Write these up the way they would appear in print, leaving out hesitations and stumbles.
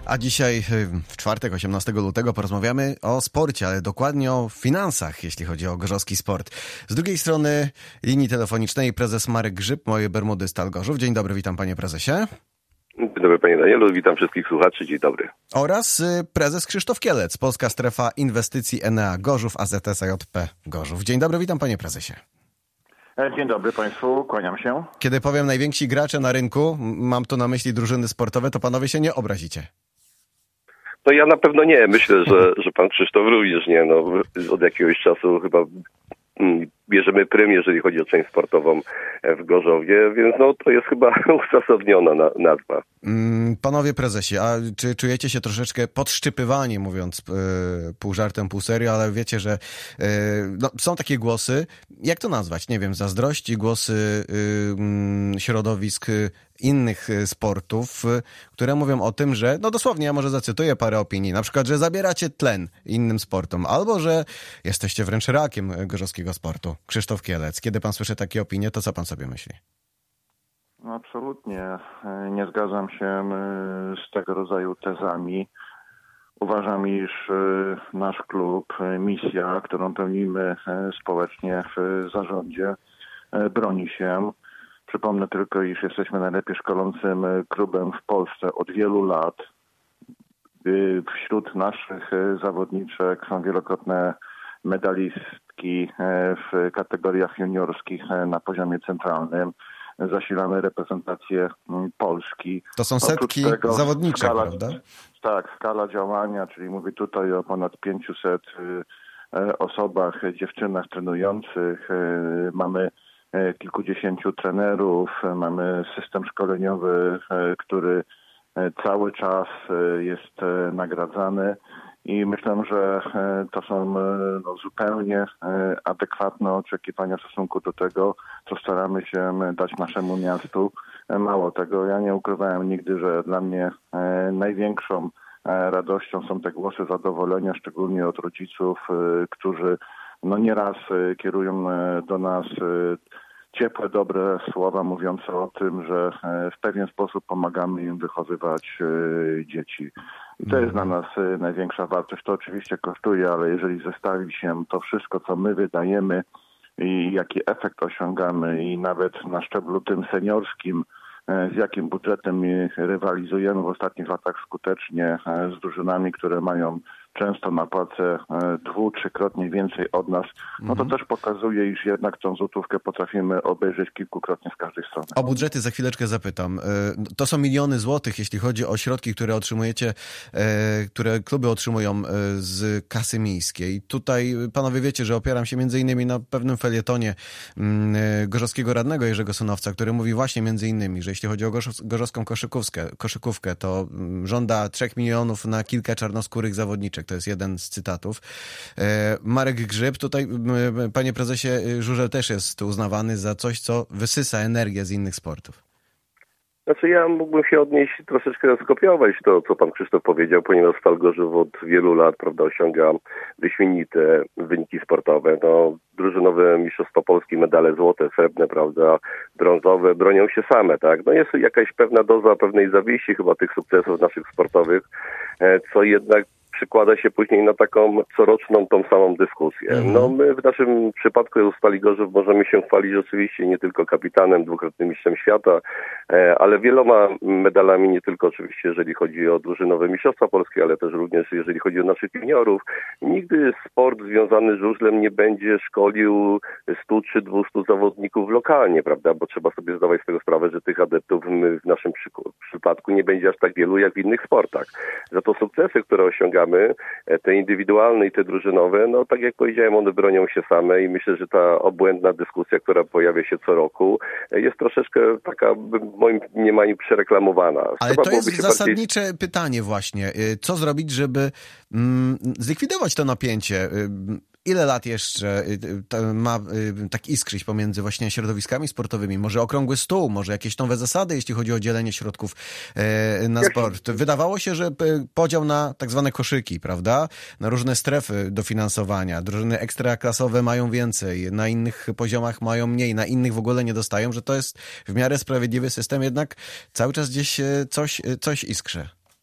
A dzisiaj w czwartek, 18 lutego porozmawiamy o sporcie, ale dokładnie o finansach, jeśli chodzi o gorzowski sport. Z drugiej strony linii telefonicznej prezes Marek Grzyb, moje Bermudy Stal Gorzów. Dzień dobry, witam panie prezesie. Dzień dobry panie Danielu, witam wszystkich słuchaczy, dzień dobry. Oraz prezes Krzysztof Kielec, Polska Strefa Inwestycji Enea Gorzów, AZS AJP Gorzów. Dzień dobry, witam panie prezesie. Dzień dobry państwu, kłaniam się. Kiedy powiem najwięksi gracze na rynku, mam tu na myśli drużyny sportowe, to panowie się nie obrazicie. No ja na pewno nie, myślę, że pan Krzysztof również nie, no od jakiegoś czasu chyba bierzemy prym, jeżeli chodzi o część sportową w Gorzowie, więc no to jest chyba uzasadniona nazwa. Panowie prezesie, a czy czujecie się troszeczkę podszczypywani, mówiąc pół żartem, pół serio, ale wiecie, że są takie głosy, jak to nazwać, nie wiem, zazdrości, głosy środowisk innych sportów, które mówią o tym, że, no dosłownie, ja może zacytuję parę opinii, na przykład, że zabieracie tlen innym sportom, albo że jesteście wręcz rakiem gorzowskiego sportu. Krzysztof Kielec, kiedy pan słyszy takie opinie, to co pan sobie myśli? No, absolutnie nie zgadzam się z tego rodzaju tezami. Uważam, iż nasz klub, misja, którą pełnimy społecznie w zarządzie, broni się. Przypomnę tylko, iż jesteśmy najlepiej szkolącym klubem w Polsce od wielu lat. Wśród naszych zawodniczek są wielokrotne medalistki w kategoriach juniorskich na poziomie centralnym. Zasilamy reprezentację Polski. To są setki zawodniczek, prawda? Tak, skala działania, czyli mówię tutaj o ponad 500 osobach, dziewczynach trenujących. Mamy kilkudziesięciu trenerów, mamy system szkoleniowy, który cały czas jest nagradzany i myślę, że to są zupełnie adekwatne oczekiwania w stosunku do tego, co staramy się dać naszemu miastu. Mało tego, ja nie ukrywałem nigdy, że dla mnie największą radością są te głosy zadowolenia, szczególnie od rodziców, którzy nieraz kierują do nas ciepłe, dobre słowa mówiące o tym, że w pewien sposób pomagamy im wychowywać dzieci. I to jest dla nas największa wartość. To oczywiście kosztuje, ale jeżeli zestawi się to wszystko, co my wydajemy i jaki efekt osiągamy i nawet na szczeblu tym seniorskim, z jakim budżetem rywalizujemy w ostatnich latach skutecznie z drużynami, które mają często na płacę 2-3-krotnie więcej od nas, no to też pokazuje, iż jednak tą złotówkę potrafimy obejrzeć kilkukrotnie z każdej strony. O budżety za chwileczkę zapytam. To są miliony złotych, jeśli chodzi o środki, które otrzymujecie, które kluby otrzymują z kasy miejskiej. Tutaj, panowie, wiecie, że opieram się między innymi na pewnym felietonie gorzowskiego radnego Jerzego Sonowca, który mówi właśnie między innymi, że jeśli chodzi o gorzowską koszykówkę, to żąda 3 milionów na kilka czarnoskórych zawodniczek. To jest jeden z cytatów. Marek Grzyb, tutaj, panie prezesie, żużel też jest uznawany za coś, co wysysa energię z innych sportów. Znaczy ja mógłbym się odnieść, troszeczkę skopiować to, co pan Krzysztof powiedział, ponieważ Stal Gorzów od wielu lat, prawda, osiąga wyśmienite wyniki sportowe. No, drużynowe mistrzostwa Polski, medale złote, srebrne, prawda, brązowe, bronią się same, tak. No jest jakaś pewna doza pewnej zawiści chyba tych sukcesów naszych sportowych, co jednak przykłada się później na taką coroczną tą samą dyskusję. No my w naszym przypadku w Stali Gorzów możemy się chwalić oczywiście nie tylko kapitanem, dwukrotnym mistrzem świata, ale wieloma medalami, nie tylko oczywiście jeżeli chodzi o drużynowe mistrzostwa polskie, ale też również jeżeli chodzi o naszych juniorów. Nigdy sport związany z żużlem nie będzie szkolił 100 czy 200 zawodników lokalnie, prawda, bo trzeba sobie zdawać z tego sprawę, że tych adeptów w naszym przypadku nie będzie aż tak wielu jak w innych sportach. Za to sukcesy, które osiągamy, te indywidualne i te drużynowe, no tak jak powiedziałem, one bronią się same i myślę, że ta obłędna dyskusja, która pojawia się co roku, jest troszeczkę taka, w moim mniemaniu, przereklamowana. Ale to jest zasadnicze pytanie właśnie. Co zrobić, żeby zlikwidować to napięcie? Ile lat jeszcze ma tak iskrzyć pomiędzy właśnie środowiskami sportowymi? Może okrągły stół, może jakieś nowe zasady, jeśli chodzi o dzielenie środków na sport. Wydawało się, że podział na tak zwane koszyki, prawda? Na różne strefy dofinansowania. Drużyny ekstraklasowe mają więcej, na innych poziomach mają mniej, na innych w ogóle nie dostają, że to jest w miarę sprawiedliwy system, jednak cały czas gdzieś coś iskrzy.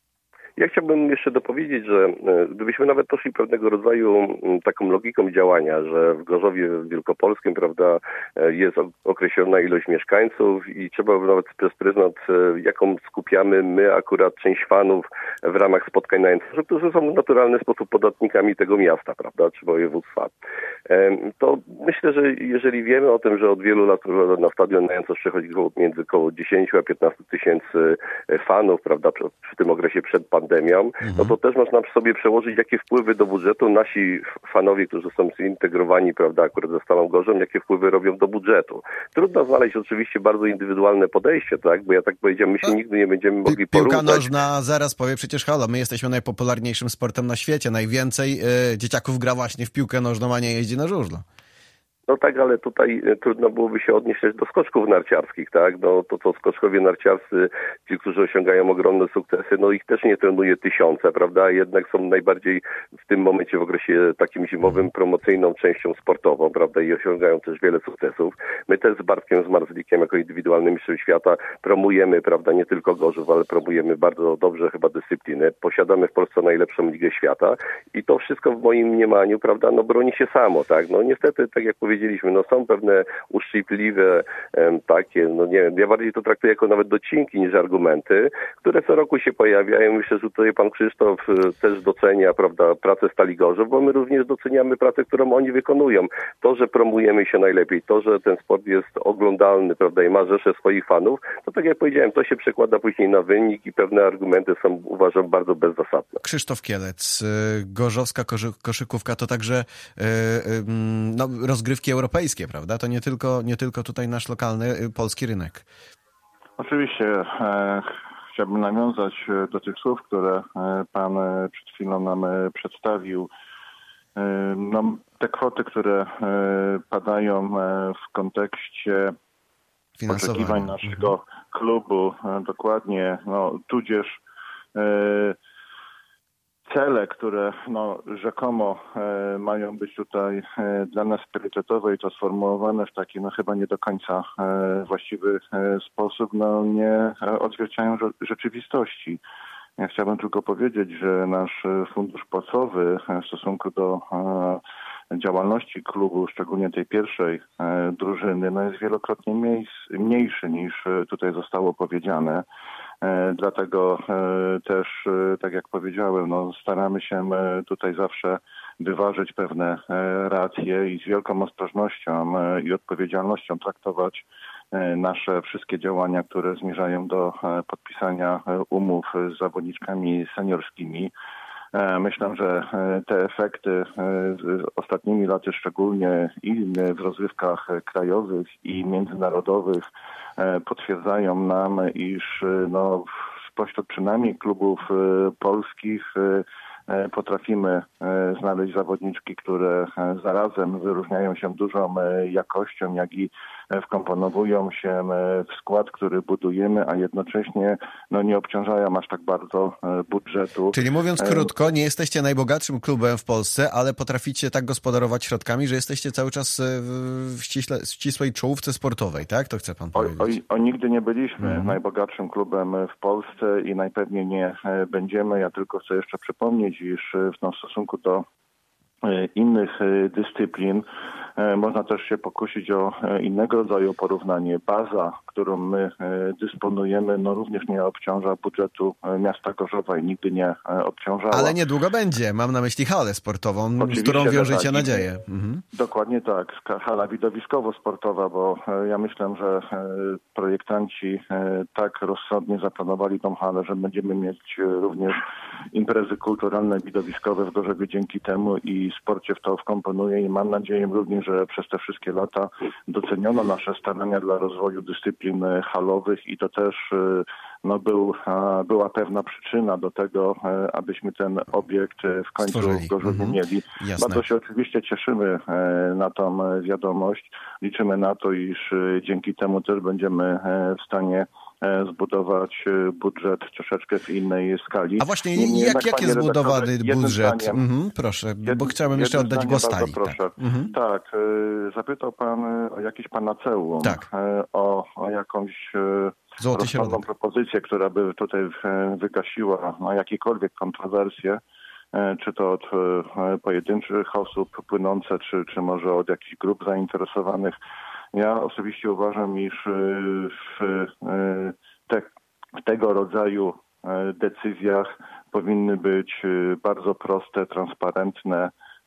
Ja chciałbym jeszcze dopowiedzieć, że gdybyśmy nawet poszli pewnego rodzaju taką logiką działania, że w Gorzowie Wielkopolskim, prawda, jest określona ilość mieszkańców i trzeba by nawet przez pryzmat, jaką skupiamy my akurat część fanów w ramach spotkań na Jędrze, którzy są w naturalny sposób podatnikami tego miasta, prawda, czy województwa. To myślę, że jeżeli wiemy o tym, że od wielu lat na stadion na Jędrze przychodzi między około 10 a 15 tysięcy fanów, prawda, przy tym okresie przed pandemią, no to też można sobie przełożyć, jakie wpływy do budżetu nasi fanowie, którzy są zintegrowani, prawda, akurat ze Stalą Gorzą, jakie wpływy robią do budżetu. Trudno znaleźć oczywiście bardzo indywidualne podejście, tak, bo ja tak powiedziałem, my się nigdy nie będziemy mogli porównać. Piłka nożna zaraz powie przecież halo, my jesteśmy najpopularniejszym sportem na świecie, najwięcej dzieciaków gra właśnie w piłkę nożną, a nie jeździ na żużlu. No tak, ale tutaj trudno byłoby się odnieść też do skoczków narciarskich, tak? No to co skoczkowie narciarscy, ci, którzy osiągają ogromne sukcesy, no ich też nie trenuje tysiące, prawda? Jednak są najbardziej w tym momencie w okresie takim zimowym promocyjną częścią sportową, prawda? I osiągają też wiele sukcesów. My też z Bartkiem Zmarzlikiem jako indywidualnym mistrzem świata promujemy, prawda, nie tylko Gorzów, ale promujemy bardzo dobrze chyba dyscypliny. Posiadamy w Polsce najlepszą ligę świata i to wszystko w moim mniemaniu, prawda, no broni się samo, tak? No niestety, tak jak powiedzieliśmy, no są pewne uszczypliwe takie, no nie wiem, ja bardziej to traktuję jako nawet docinki niż argumenty, które co roku się pojawiają. Myślę, że tutaj pan Krzysztof też docenia, prawda, pracę Stali Gorzów, bo my również doceniamy pracę, którą oni wykonują. To, że promujemy się najlepiej, to, że ten sport jest oglądalny, prawda, i ma rzeszę swoich fanów, to tak jak powiedziałem, to się przekłada później na wynik i pewne argumenty są, uważam, bardzo bezzasadne. Krzysztof Kielec, gorzowska koszykówka to także no, rozgrywki europejskie, prawda? To nie tylko tutaj nasz lokalny polski rynek. Oczywiście. Chciałbym nawiązać do tych słów, które pan przed chwilą nam przedstawił. No, te kwoty, które padają w kontekście oczekiwań naszego klubu, dokładnie, no, tudzież cele, które no, rzekomo mają być tutaj dla nas priorytetowe i to sformułowane w taki no, chyba nie do końca właściwy sposób, no, nie odzwierciedlają rzeczywistości. Ja chciałbym tylko powiedzieć, że nasz fundusz płacowy w stosunku do działalności klubu, szczególnie tej pierwszej drużyny, no, jest wielokrotnie mniejszy niż tutaj zostało powiedziane. Dlatego też, tak jak powiedziałem, no, staramy się tutaj zawsze wyważyć pewne racje i z wielką ostrożnością i odpowiedzialnością traktować nasze wszystkie działania, które zmierzają do podpisania umów z zawodniczkami seniorskimi. Myślę, że te efekty ostatnimi laty, szczególnie i w rozgrywkach krajowych i międzynarodowych, potwierdzają nam, iż no, spośród przynajmniej klubów polskich potrafimy znaleźć zawodniczki, które zarazem wyróżniają się dużą jakością, jak i wkomponowują się w skład, który budujemy, a jednocześnie no, nie obciążają aż tak bardzo budżetu. Czyli mówiąc krótko, nie jesteście najbogatszym klubem w Polsce, ale potraficie tak gospodarować środkami, że jesteście cały czas w ścisłej czołówce sportowej, tak? To chce pan powiedzieć. Nigdy nie byliśmy najbogatszym klubem w Polsce i najpewniej nie będziemy. Ja tylko chcę jeszcze przypomnieć, iż w stosunku do innych dyscyplin można też się pokusić o innego rodzaju porównanie. Baza, którą my dysponujemy, no również nie obciąża budżetu miasta Gorzowa i nigdy nie obciążała. Ale niedługo będzie. Mam na myśli halę sportową, oczywiście, z którą wiążecie tak, nadzieję. Dokładnie tak. Hala widowiskowo-sportowa, bo ja myślę, że projektanci tak rozsądnie zaplanowali tą halę, że będziemy mieć również imprezy kulturalne, widowiskowe w Gorzowie dzięki temu i sport się w to wkomponuje i mam nadzieję również, że przez te wszystkie lata doceniono nasze starania dla rozwoju dyscyplin halowych i to też no, była pewna przyczyna do tego, abyśmy ten obiekt w końcu w Gorzowie mieli. Jasne. Bardzo się oczywiście cieszymy na tą wiadomość. Liczymy na to, iż dzięki temu też będziemy w stanie zbudować budżet troszeczkę w innej skali. A właśnie, jak jest zbudowany budżet? Proszę, bo chciałbym jeszcze oddać głos Stali. Proszę. Zapytał pan o jakieś panaceum, tak. o jakąś rozsądną propozycję, która by tutaj wygasiła jakiekolwiek kontrowersje, czy to od pojedynczych osób płynące, czy może od jakichś grup zainteresowanych. Ja osobiście uważam, iż w tego rodzaju decyzjach powinny być bardzo proste, transparentne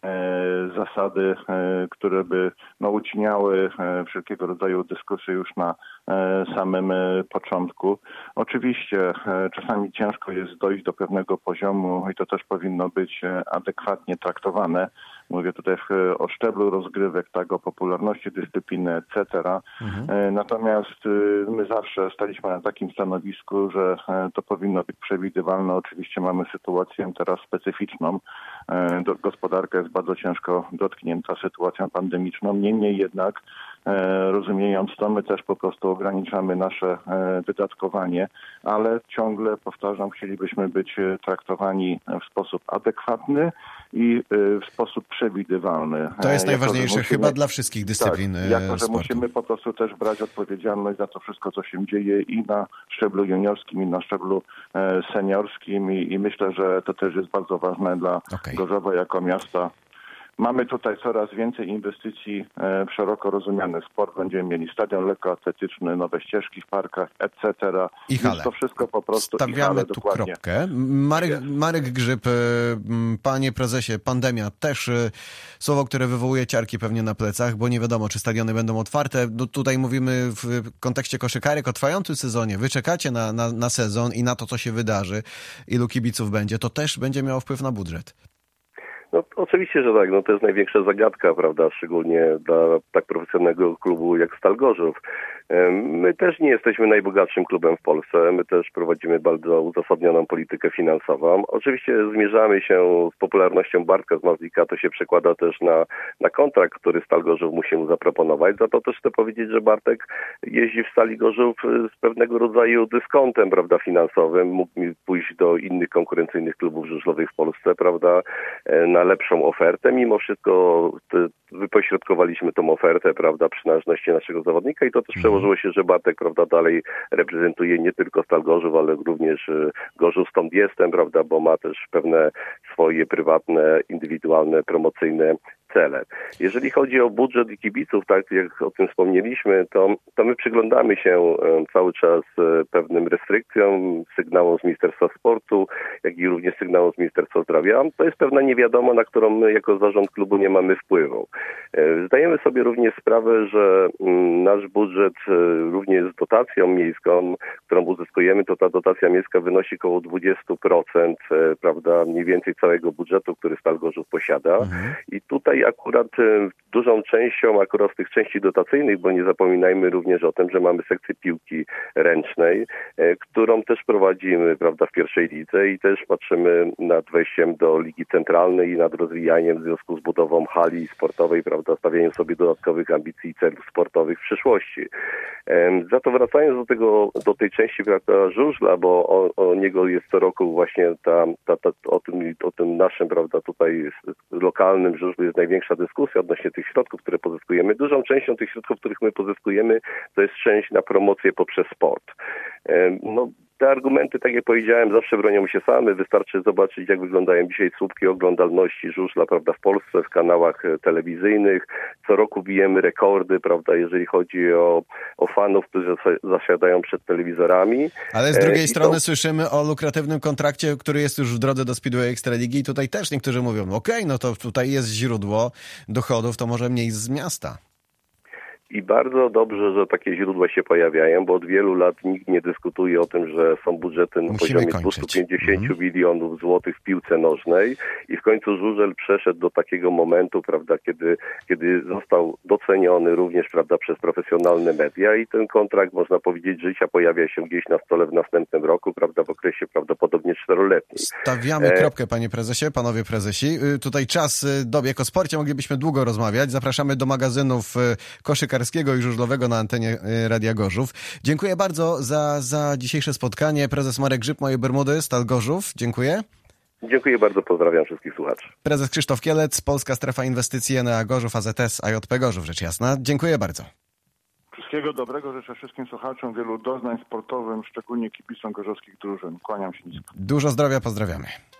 zasady, które by ucinały wszelkiego rodzaju dyskusje już na samym początku. Oczywiście czasami ciężko jest dojść do pewnego poziomu i to też powinno być adekwatnie traktowane. Mówię tutaj o szczeblu rozgrywek, tak, o popularności dyscypliny, etc. Natomiast my zawsze staliśmy na takim stanowisku, że to powinno być przewidywalne. Oczywiście mamy sytuację teraz specyficzną. Gospodarka jest bardzo ciężko dotknięta sytuacją pandemiczną. Niemniej jednak, rozumiejąc to, my też po prostu ograniczamy nasze wydatkowanie, ale ciągle, powtarzam, chcielibyśmy być traktowani w sposób adekwatny i w sposób przewidywalny. To jest najważniejsze chyba dla wszystkich dyscyplin sportu. Jako, że musimy po prostu też brać odpowiedzialność za to wszystko, co się dzieje i na szczeblu juniorskim, i na szczeblu seniorskim i myślę, że to też jest bardzo ważne dla Gorzowa jako miasta. Mamy tutaj coraz więcej inwestycji w szeroko rozumiany sport. Będziemy mieli stadion lekkoatletyczny, nowe ścieżki w parkach, etc. I hale. To wszystko po prostu stawiamy tu dokładnie. Kropkę. Marek Grzyb, panie prezesie, pandemia też słowo, które wywołuje ciarki pewnie na plecach, bo nie wiadomo, czy stadiony będą otwarte. No, tutaj mówimy w kontekście koszykarek o trwającym sezonie. Wy czekacie na sezon i na to, co się wydarzy, ilu kibiców będzie. To też będzie miało wpływ na budżet. No oczywiście, że tak. No, to jest największa zagadka, prawda, szczególnie dla tak profesjonalnego klubu jak Stal Gorzów. My też nie jesteśmy najbogatszym klubem w Polsce. My też prowadzimy bardzo uzasadnioną politykę finansową. Oczywiście zmierzamy się z popularnością Bartka z Mazlika. To się przekłada też na kontrakt, który Stal Gorzów musi mu zaproponować. Za to też chcę powiedzieć, że Bartek jeździ w Stali Gorzów z pewnego rodzaju dyskontem, prawda, finansowym. Mógł pójść do innych konkurencyjnych klubów żużlowych w Polsce, prawda, na lepszą ofertę. Mimo wszystko wypośrodkowaliśmy tą ofertę, prawda, przynależności naszego zawodnika i to też przełożyło się, że Bartek, prawda, dalej reprezentuje nie tylko Stal Gorzów, ale również Gorzów, stąd jestem, prawda, bo ma też pewne swoje prywatne, indywidualne, promocyjne cele. Jeżeli chodzi o budżet i kibiców, tak jak o tym wspomnieliśmy, to my przyglądamy się cały czas pewnym restrykcjom, sygnałom z Ministerstwa Sportu, jak i również sygnałom z Ministerstwa Zdrowia. To jest pewna niewiadoma, na którą my jako zarząd klubu nie mamy wpływu. Zdajemy sobie również sprawę, że nasz budżet również z dotacją miejską, którą uzyskujemy, to ta dotacja miejska wynosi około 20%, prawda, mniej więcej całego budżetu, który Stal Gorzów posiada. I tutaj akurat dużą częścią, akurat z tych części dotacyjnych, bo nie zapominajmy również o tym, że mamy sekcję piłki ręcznej, którą też prowadzimy, prawda, w pierwszej lidze i też patrzymy nad wejściem do Ligi Centralnej i nad rozwijaniem w związku z budową hali sportowej, prawda, stawianiem sobie dodatkowych ambicji i celów sportowych w przyszłości. Za to wracając do tej części, prawda, żużla, bo o niego jest co roku właśnie o tym naszym, prawda, tutaj lokalnym żużlu jest największa dyskusja odnośnie tych środków, które pozyskujemy. Dużą częścią tych środków, których my pozyskujemy, to jest część na promocję poprzez sport. No, te argumenty, tak jak powiedziałem, zawsze bronią się same. Wystarczy zobaczyć, jak wyglądają dzisiaj słupki oglądalności żużla, prawda, w Polsce, w kanałach telewizyjnych. Co roku bijemy rekordy, prawda, jeżeli chodzi o fanów, którzy zasiadają przed telewizorami. Ale z drugiej strony słyszymy o lukratywnym kontrakcie, który jest już w drodze do Speedway Ekstraligi i tutaj też niektórzy mówią, no to tutaj jest źródło dochodów, to może mniej z miasta. I bardzo dobrze, że takie źródła się pojawiają, bo od wielu lat nikt nie dyskutuje o tym, że są budżety na poziomie 250 milionów złotych w piłce nożnej i w końcu żużel przeszedł do takiego momentu, prawda, kiedy został doceniony również, prawda, przez profesjonalne media i ten kontrakt, można powiedzieć, życia pojawia się gdzieś na stole w następnym roku, prawda, w okresie prawdopodobnie 4-letnim. Stawiamy kropkę, panie prezesie, panowie prezesi. Tutaj czas dobiegł. O sporcie moglibyśmy długo rozmawiać. Zapraszamy do magazynów koszykarskiego i żużlowego na antenie Radia Gorzów. Dziękuję bardzo za dzisiejsze spotkanie. Prezes Marek Grzyb, moje Bermudy, Stal Gorzów. Dziękuję. Dziękuję bardzo, pozdrawiam wszystkich słuchaczy. Prezes Krzysztof Kielec, Polska Strefa Inwestycji Enea Gorzów, AZS, AJP Gorzów, rzecz jasna. Dziękuję bardzo. Wszystkiego dobrego życzę wszystkim słuchaczom, wielu doznań sportowym, szczególnie kibicom gorzowskich drużyn. Kłaniam się nisko. Dużo zdrowia, pozdrawiamy.